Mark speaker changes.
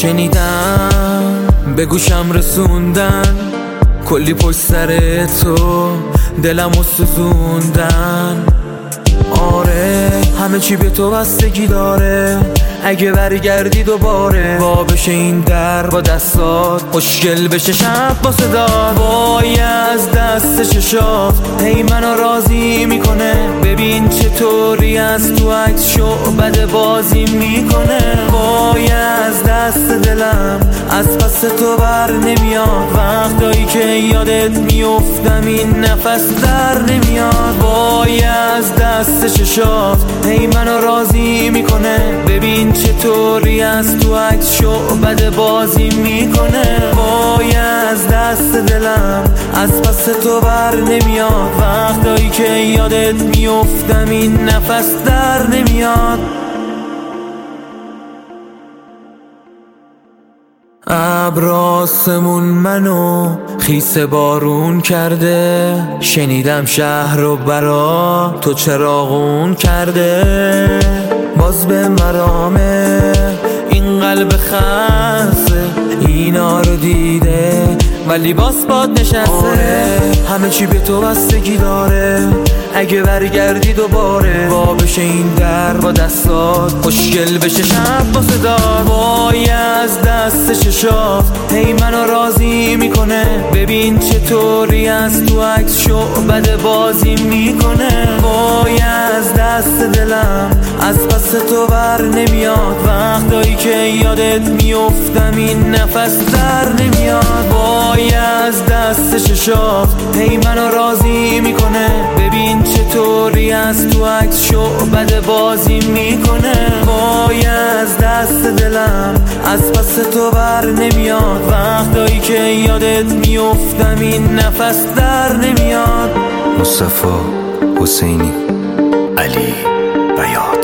Speaker 1: شنیدم به گوشم رسوندن کلی پشت سر تو دلمو سوزوندن. آره همه چی به تو بستگی داره، اگه برگردی دوباره وا بشه این در با دستات، خوشگل بشه شب با صدات. وای از دست چشات هی منو راضی میکنه، ببین چطوری از تو عکس شعبده بازی میکنه. وای از دست دلم از پس تو بر نمیاد، وقتایی که یادت میافتم این نفس در نمیاد. وای از دست چشات هی منو راضی میکنه، ببین چطوری از تو عکس شعبده بازی میکنه. وای از دست دلم از پس تو بر نمیاد، وقتایی که یادت میافتم این نفس در نمیاد. ابر آسمون منو خیس بارون کرده، شنیدم شهر رو برا تو چراغون کرده. باز به مرامه این قلب خسته اینا رو دیده ولی باز باد نشسته. همه چی به تو بستگی داره، اگه برگردی دوباره وا بشه این در با دستات، خوشگل بشه شب با صدات. وای از دست چشات هی منو راضی میکنه، ببین چطوری از تو عکس شعبده بازی میکنه. وای از دست دلم از پس تو بر نمیاد، وقتایی که یادت میافتم این نفس در نمیاد. وای از دست چشات هی منو راضی میکنه، ببین چطوری از تو عکس شعبده بازی میکنه. وای از دست دلم از پس تو بر نمیاد، وقتایی که یادت میافتم این نفس در نمیاد.
Speaker 2: مصطفی حسینی، علی بیان.